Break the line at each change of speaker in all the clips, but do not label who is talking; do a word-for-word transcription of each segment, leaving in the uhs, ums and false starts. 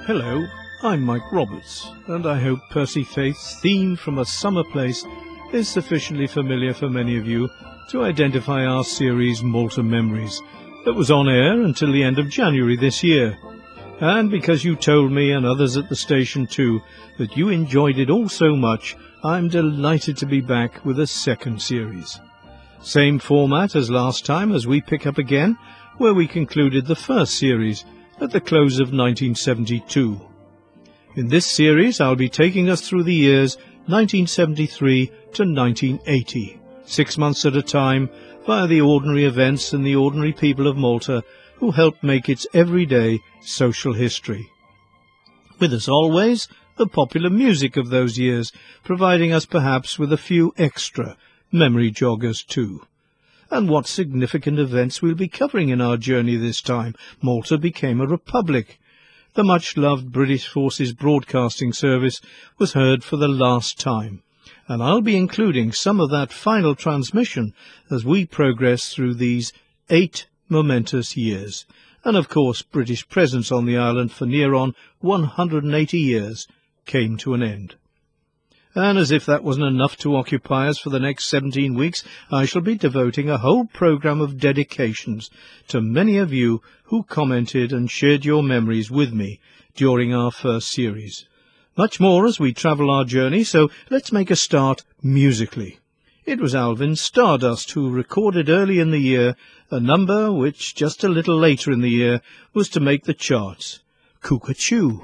Hello, I'm Mike Roberts, and I hope Percy Faith's theme from A Summer Place is sufficiently familiar for many of you to identify our series Malta Memories that was on air until the end of January this year. And because you told me, and others at the station too, that you enjoyed it all so much, I'm delighted to be back with a second series. Same format as last time, as we pick up again where we concluded the first series at the close of nineteen seventy-two. In this series I'll be taking us through the years nineteen seventy-three to nineteen eighty, six months at a time, via the ordinary events and the ordinary people of Malta who helped make its everyday social history. With us always, the popular music of those years, providing us perhaps with a few extra memory joggers too. And what significant events we'll be covering in our journey this time. Malta became a republic. The much-loved British Forces Broadcasting Service was heard for the last time, and I'll be including some of that final transmission as we progress through these eight momentous years. And of course British presence on the island for near on one hundred eighty years came to an end. And as if that wasn't enough to occupy us for the next seventeen weeks, I shall be devoting a whole programme of dedications to many of you who commented and shared your memories with me during our first series. Much more as we travel our journey, so let's make a start musically. It was Alvin Stardust who recorded early in the year a number which, just a little later in the year, was to make the charts. Cuckoo.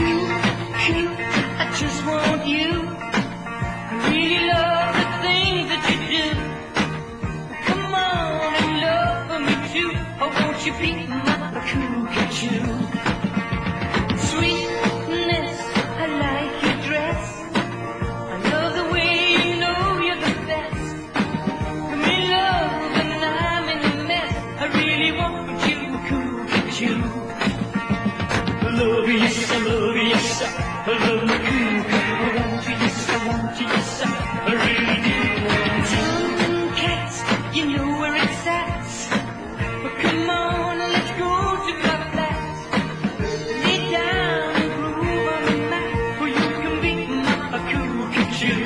I just want you. I really love the things that you do. Come on and love me too. Oh, won't you be my cuckoo? Sweetness, I like your dress. I love the way you know you're the best. I'm in love and I'm in a mess. I really want you, cuckoo. I love you, yes, I love you, yes, I love my cuckoo. I want you, yes, I want you, yes, I really do want you. Some cats, you know where it's at. But come on, let's go to my flat. Lay down and groove on the mat, or you can be my cuckoo.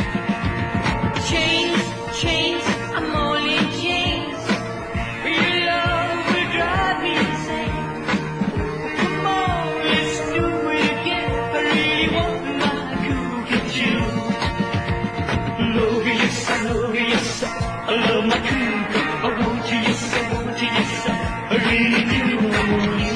Chains, chains, I'm all in chains. Your love will drive me insane. Come on, let's do it again. I really want my cuckoo. Love you, yes, I love you, yes, I love my cuckoo. I want you, yes, I want you, yes, I really do want you.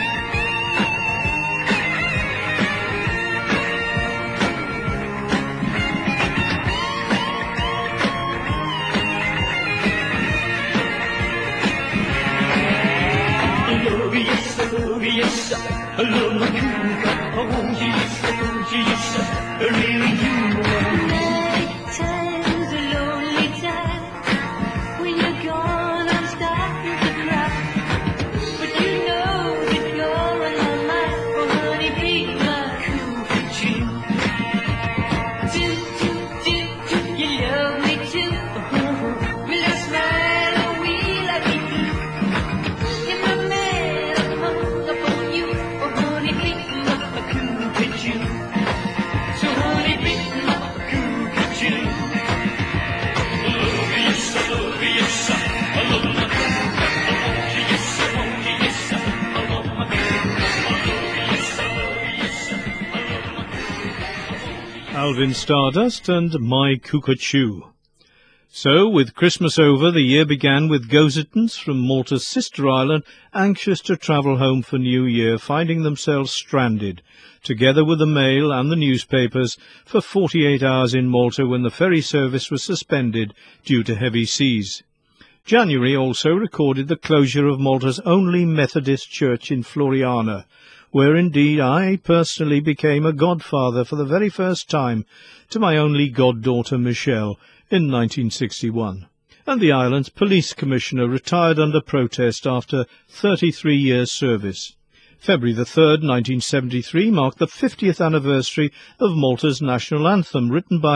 I love you, yes, I love you, yes, I love my cuckoo. I want you, yes, I want you, yes, I really do want you. Night time's a lonely time. When you're gone, I'm starting to cry. But you know that you're on my mind. Oh, honey, be my cuckoo. Do, do, do, do you love me too? Oh, will I smile or will I be blue? In my bed, I'm hung up on you. Oh, honey, be my cuckoo. So, honey, be my cuckoo. Love you, yes, I love you, yes, I love my cuckoo. I want you, yes, I want you, yes, I love my cuckoo. I love you, yes, I love you, yes, I love my cuckoo.
Alvin Stardust and My Cuckoo. So, with Christmas over, the year began with Gozetons from Malta's sister island anxious to travel home for New Year, finding themselves stranded, together with the mail and the newspapers, for forty-eight hours in Malta when the ferry service was suspended due to heavy seas. January also recorded the closure of Malta's only Methodist church in Floriana, where indeed I personally became a godfather for the very first time to my only goddaughter Michelle in nineteen sixty-one. And the island's police commissioner retired under protest after thirty-three years' service. February the third, nineteen seventy-three, marked the fiftieth anniversary of Malta's national anthem, written by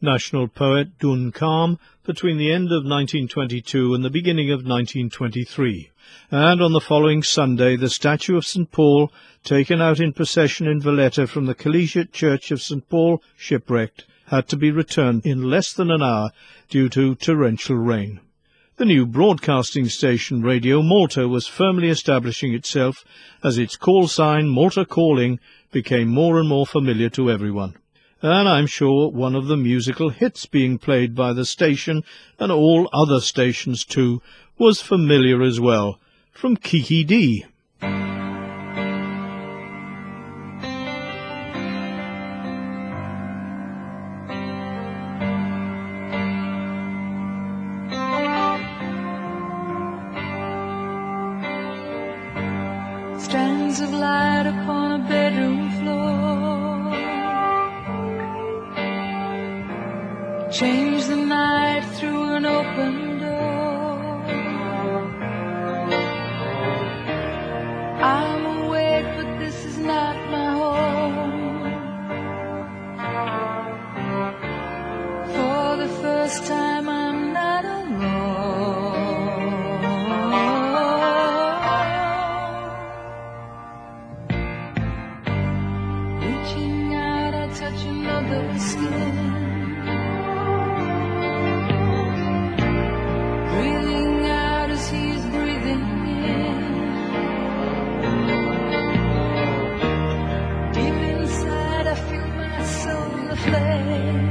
national poet Dun Calm between the end of nineteen twenty-two and the beginning of nineteen twenty-three. And on the following Sunday the statue of Saint Paul, taken out in procession in Valletta from the Collegiate Church of Saint Paul, shipwrecked, had to be returned in less than an hour due to torrential rain. The new broadcasting station Radio Malta was firmly establishing itself as its call sign, Malta Calling, became more and more familiar to everyone. And I'm sure one of the musical hits being played by the station, and all other stations too, was familiar as well, from Kiki Dee.
Strands of light upon a bedroom floor change the night through an open door. I'm awake, but this is not my home. For the first time I'm not alone. Reaching out, I touch another's skin. Breathing out as he's breathing in. Deep inside I feel my soul aflame.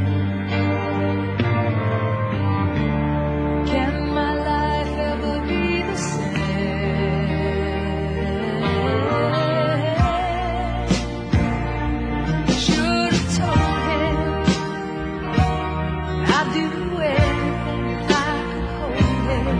Can my life ever be the same? Should have told him I'd do anything if I could hold him.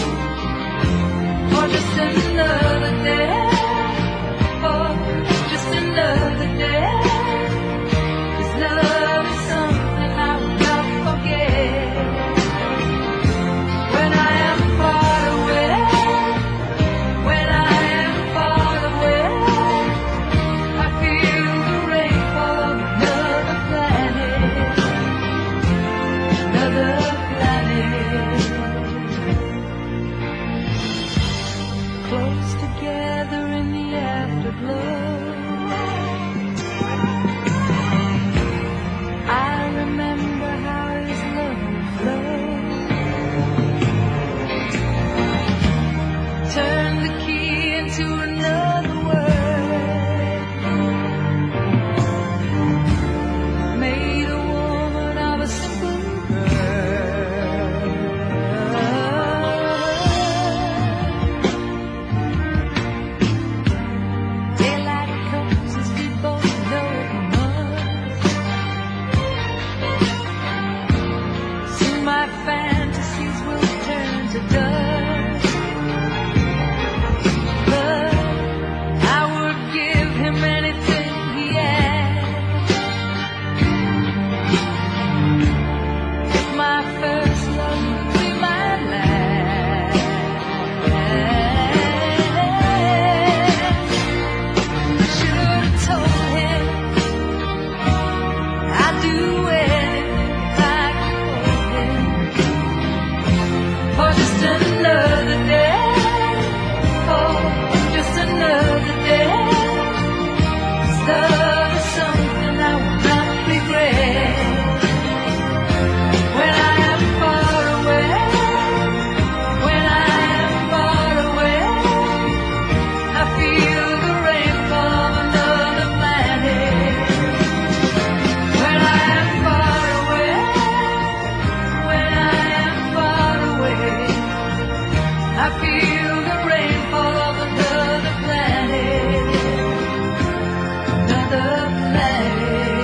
For just another day, for just another day. His love is something I will not forget. When I am far away, when I am far away, I feel the rainfall of another planet, another planet. Close together in the afterglow, I remember how his love flowed. Turn the key into another world. Made a woman of a simple girl. Daylight comes as we both know it must. Soon my fantasies will turn to dust. But I would give him anything he asked. If my first love would be my last. Should have told him I'd do anything if I could hold him. For just another day, for just another day. His love is something I will not regret. When I am far away, when I am far away, I feel the rainfall of another planet. When I am far away, when I am far away, I feel the rainfall of another planet, another planet.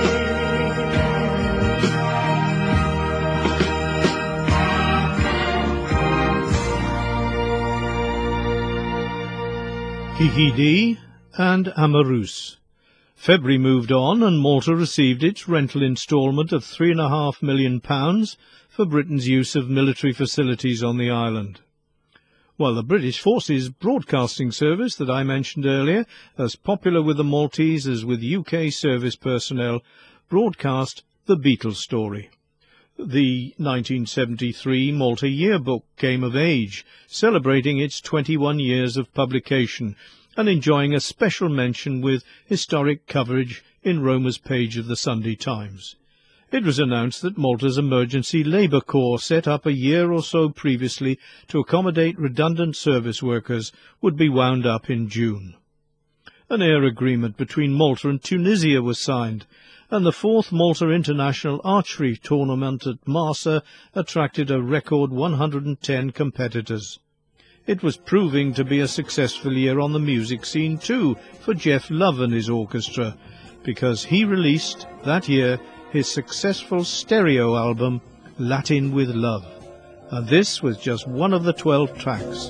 Kiki Dee and Amarous. February moved on and Malta received its rental instalment of three and a half million pounds for Britain's use of military facilities on the island. While the British Forces Broadcasting Service that I mentioned earlier, as popular with the Maltese as with U K service personnel, broadcast The Beatles Story. The nineteen seventy-three Malta Yearbook came of age, celebrating its twenty-one years of publication and enjoying a special mention with historic coverage in Roma's page of the Sunday Times. It was announced that Malta's Emergency Labour Corps, set up a year or so previously to accommodate redundant service workers, would be wound up in June. An air agreement between Malta and Tunisia was signed, and the fourth Malta International Archery Tournament at Marsa attracted a record one hundred ten competitors. It was proving to be a successful year on the music scene too for Geoff Love and his orchestra, because he released that year his successful stereo album, Latin with Love, and this was just one of the twelve tracks.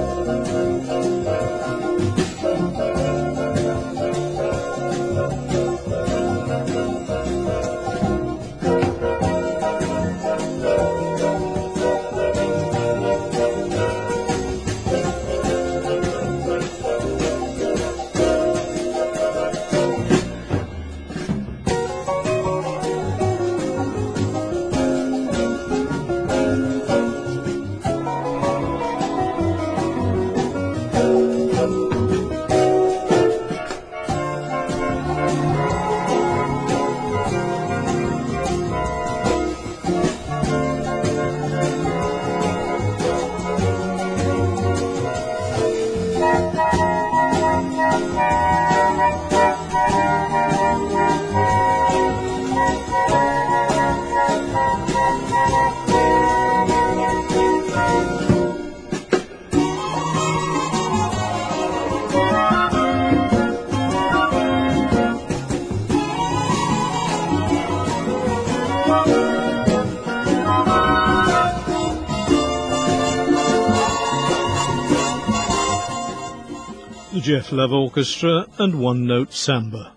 The Geoff Love Orchestra and One Note Samba.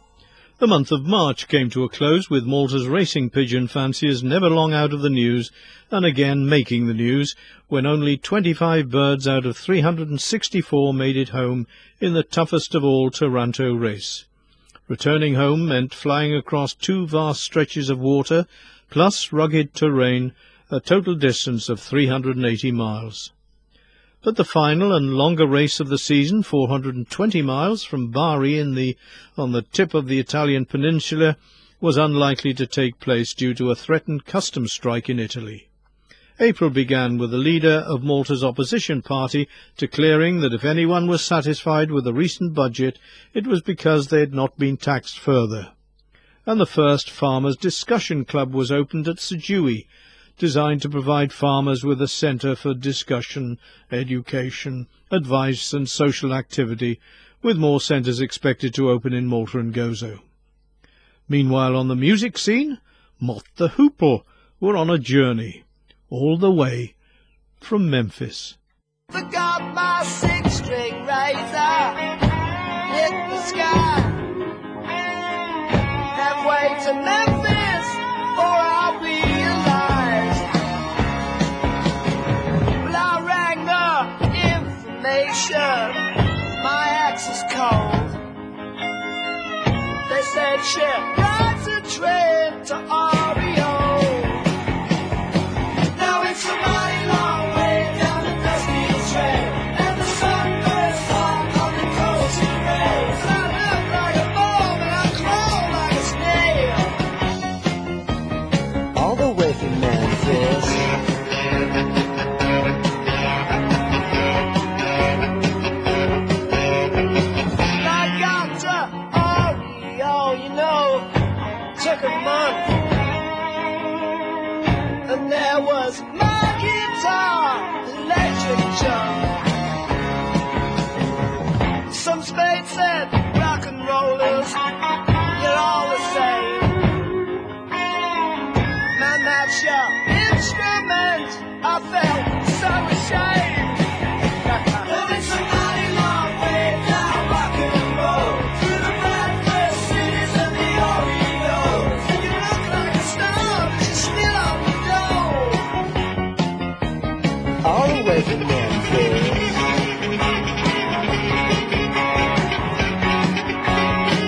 The month of March came to a close with Malta's racing pigeon fanciers never long out of the news, and again making the news, when only twenty-five birds out of three hundred sixty-four made it home in the toughest of all Taranto race. Returning home meant flying across two vast stretches of water, plus rugged terrain, a total distance of three hundred eighty miles. But the final and longer race of the season, four hundred twenty miles from Bari in the, on the tip of the Italian peninsula, was unlikely to take place due to a threatened customs strike in Italy. April began with the leader of Malta's opposition party declaring that if anyone was satisfied with the recent budget, it was because they had not been taxed further. And the first Farmers' Discussion Club was opened at Segui, designed to provide farmers with a centre for discussion, education, advice and social activity, with more centres expected to open in Malta and Gozo. Meanwhile, on the music scene, Mott the Hoople were on a journey, all the way from Memphis.
Forgot my six-string razor, hit the sky, halfway to Memphis, before I realized. Well, I rang the information, my axe is cold. They said she rides a train to R E O. Now it's a mighty long way down the dusty trail, and the sun goes on on the coastal rails. I look like a bomb and I crawl like a snail. All the way from Memphis. I got to R E O, you know, took a month. And there was my guitar, electric jump. Some spades said rock and rollers, you're all the same. Man, that's your instrument, I felt so ashamed. But it's a mighty long way down rock and roll, through the breakfast cities and the Oreos. And you look like a star, but you're still on the go. All the way from Memphis.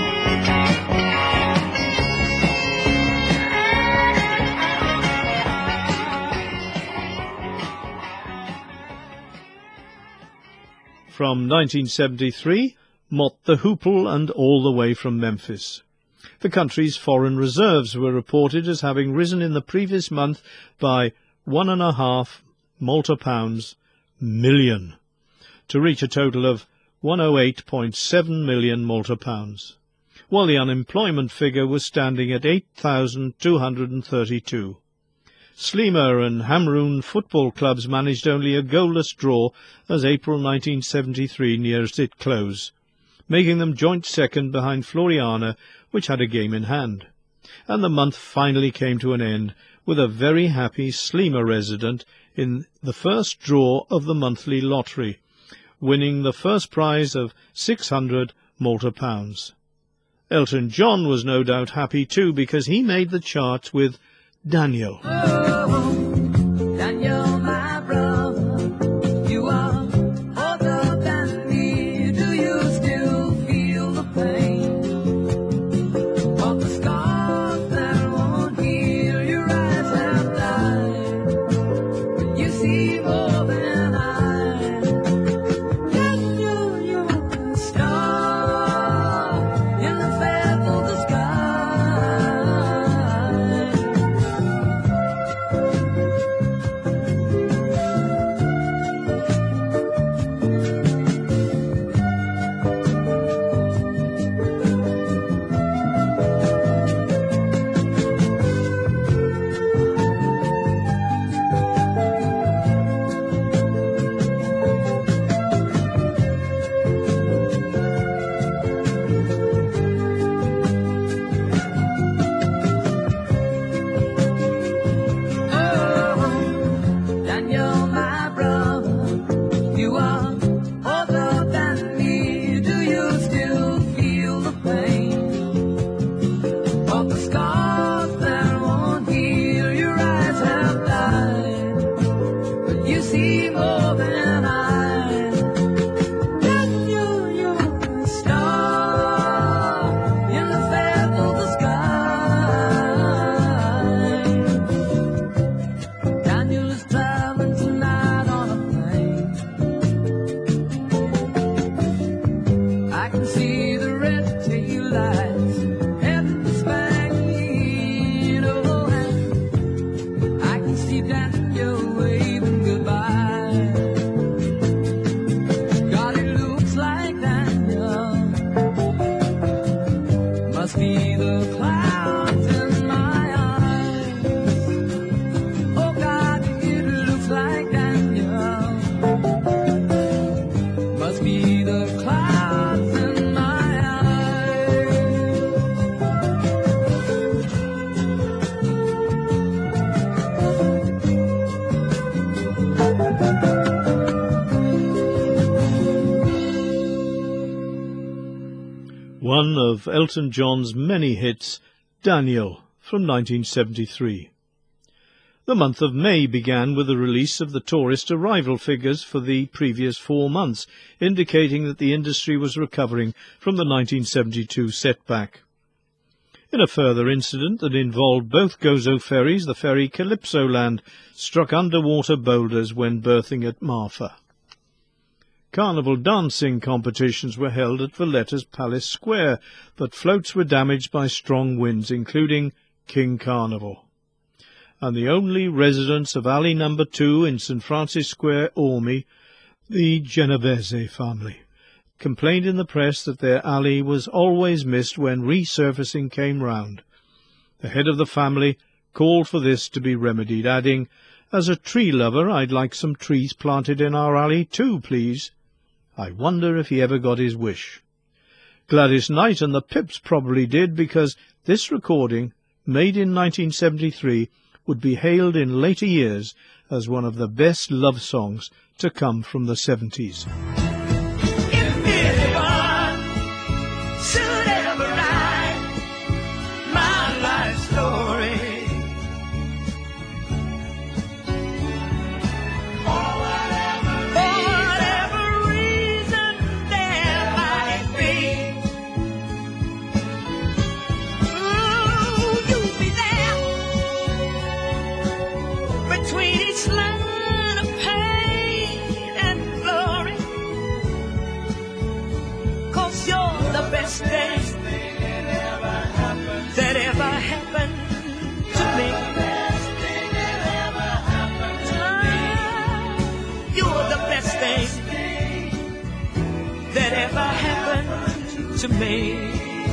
from nineteen seventy-three, Mott the Hoople and All the Way from Memphis. The country's foreign reserves were reported as having risen in the previous month by one and a half Malta pounds million, to reach a total of one hundred eight point seven million Malta pounds, while the unemployment figure was standing at eight thousand two hundred thirty-two. Sliema and Hamrun football clubs managed only a goalless draw as April nineteen seventy-three nearest its close, making them joint second behind Floriana, which had a game in hand. And the month finally came to an end with a very happy Sliema resident in the first draw of the monthly lottery, winning the first prize of six hundred Malta pounds. Elton John was no doubt happy too, because he made the charts with Daniel.
Oh, Daniel, my brother, you are older than me. Do you still feel the pain of the scars that won't heal? Your eyes have died, but you see more than I. Daniel, you're a star in the fair of the sky. Oh, Daniel, my brother, you are older than me. Do you still feel the pain of the scars that won't heal? Your eyes have died, but you see more than I. Daniel, you're a star in the fair of the sky. Daniel is traveling tonight on a plane. I can see the red tail lights and the Spain. Oh, and I can see Daniel waving goodbye. God, it looks like Daniel must be the clouds in my eyes. Oh God, it looks like Daniel must be the clouds in my eyes.
One of Elton John's many hits, Daniel, from nineteen seventy-three. The month of May began with the release of the tourist arrival figures for the previous four months, indicating that the industry was recovering from the nineteen seventy-two setback. In a further incident that involved both Gozo ferries, the ferry Calypsoland struck underwater boulders when berthing at Marfa. Carnival dancing competitions were held at Valletta's Palace Square, but floats were damaged by strong winds, including King Carnival. And the only residents of Alley Number Two in Saint Francis Square, Ormy, the Genovese family, complained in the press that their alley was always missed when resurfacing came round. The head of the family called for this to be remedied, adding, "As a tree lover, I'd like some trees planted in our alley too, please." I wonder if he ever got his wish. Gladys Knight and the Pips probably did, because this recording, made in nineteen seventy-three, would be hailed in later years as one of the best love songs to come from the seventies.
If anyone should ever write my life story, for whatever reason there might be, ooh, you'll be there between each line of pain and glory.
that ever happened to me.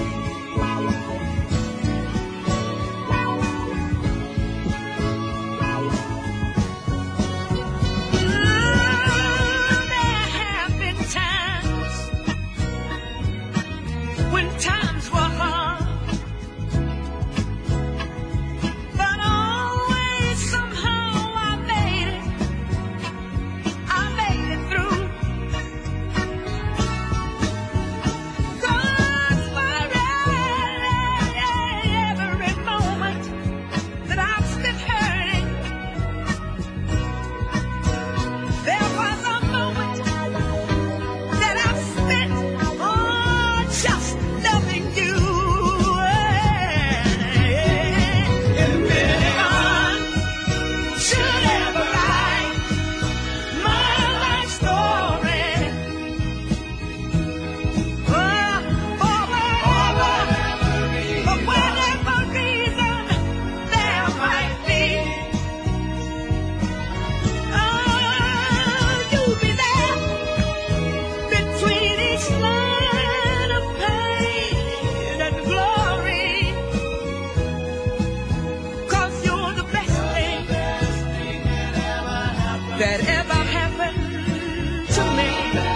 That ever happened to me.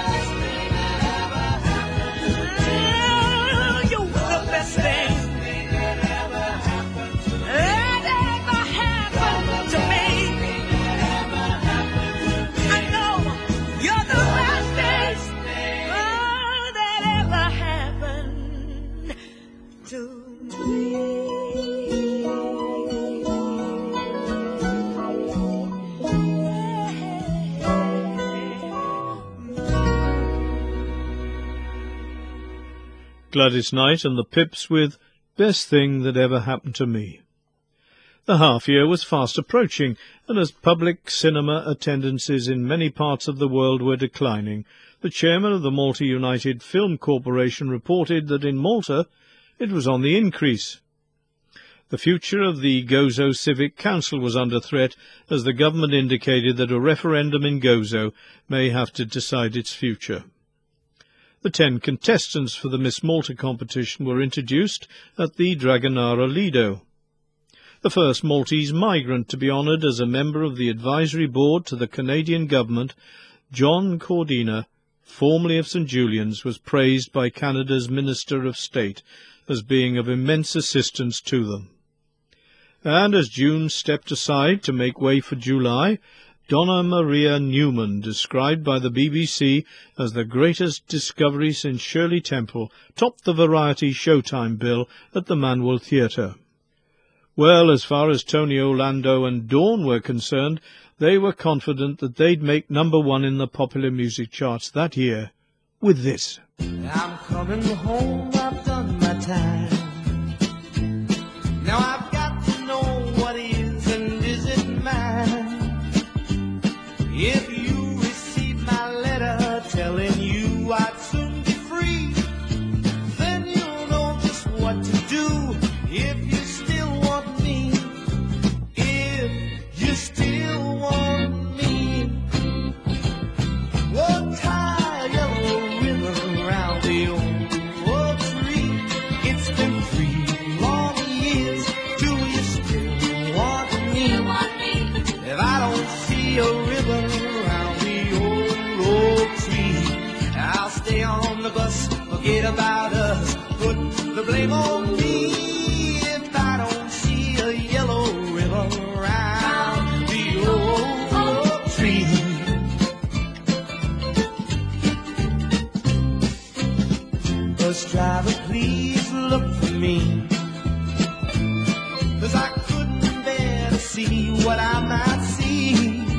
Oh, you're the best thing that ever happened to me. I know you're the best thing oh, that ever happened to me.
Gladys Knight and the Pips with Best Thing That Ever Happened to Me. The half-year was fast approaching, and as public cinema attendances in many parts of the world were declining, the chairman of the Malta United Film Corporation reported that in Malta it was on the increase. The future of the Gozo Civic Council was under threat, as the government indicated that a referendum in Gozo may have to decide its future. The ten contestants for the Miss Malta competition were introduced at the Dragonara Lido. The first Maltese migrant to be honoured as a member of the advisory board to the Canadian government, John Cordina, formerly of St Julian's, was praised by Canada's Minister of State as being of immense assistance to them. And as June stepped aside to make way for July, Donna Maria Newman, described by the B B C as the greatest discovery since Shirley Temple, topped the variety Showtime bill at the Manuel Theatre. Well, as far as Tony Orlando and Dawn were concerned, they were confident that they'd make number one in the popular music charts that year with this.
I'm coming home, I've done my time. Now I've got to know what is and isn't mine. If you receive my letter telling you I'd soon be free, then you'll know just what to do if you still want me. If you still want me, we'll tie a yellow ribbon around the old oak tree. It's been three long years. Do you still want me? If I don't see a ribbon around the old oak tree, I'll stay on the bus, forget about us, put the blame on me. If I don't see a yellow ribbon around the old oak tree. Bus driver, please look for me, 'cause I couldn't bear to see what I might see.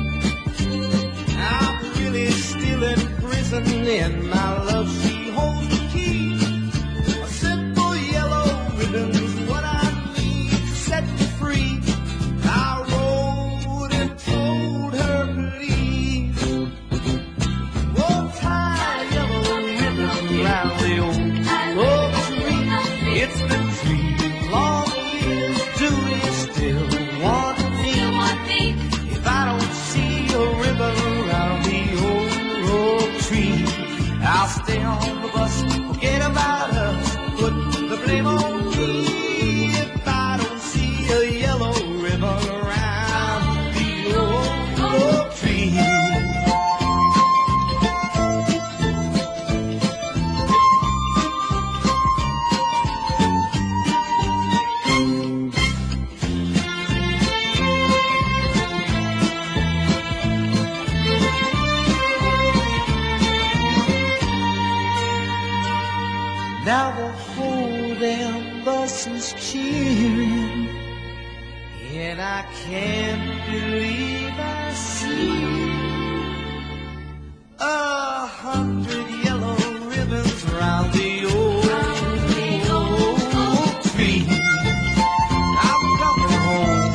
I'm really still in prison, and my love, she holds the key. A simple yellow ribbon is what I need to set me free. I wrote and told her, please, we'll tie a yellow ribbon around the old oak tree. It's been three long years. Do you still want me? I'll stay on the bus, forget about her, put the blame on me if I don't see a yellow ribbon around the old oak tree. Now the whole damn bus is cheering, and I can't believe I see a hundred yellow ribbons round the old oak tree. I'm coming home.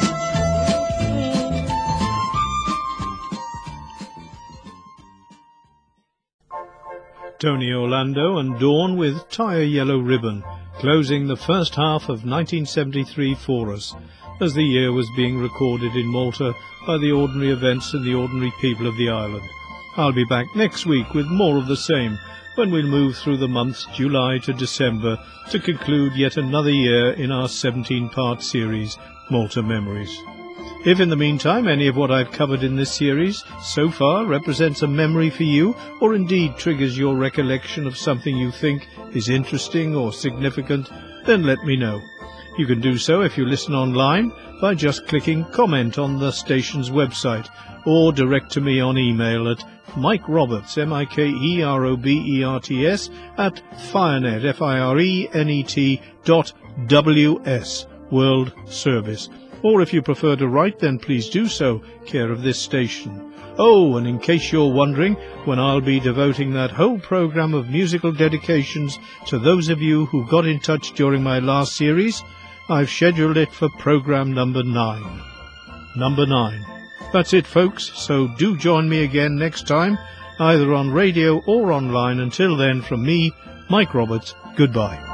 Tony Orlando and Dawn with Tie a Yellow Ribbon, closing the first half of nineteen seventy-three for us, as the year was being recorded in Malta by the ordinary events and the ordinary people of the island. I'll be back next week with more of the same, when we'll move through the months July to December to conclude yet another year in our seventeen-part series, Malta Memories. If in the meantime any of what I've covered in this series so far represents a memory for you, or indeed triggers your recollection of something you think is interesting or significant, then let me know. You can do so if you listen online by just clicking comment on the station's website, or direct to me on email at Mike Roberts, M I K E R O B E R T S, at Firenet, F I R E N E T dot W S, World Service. Or if you prefer to write, then please do so, care of this station. Oh, and in case you're wondering when I'll be devoting that whole program of musical dedications to those of you who got in touch during my last series, I've scheduled it for program number nine. Number nine. That's it, folks, so do join me again next time, either on radio or online. Until then, from me, Mike Roberts, goodbye.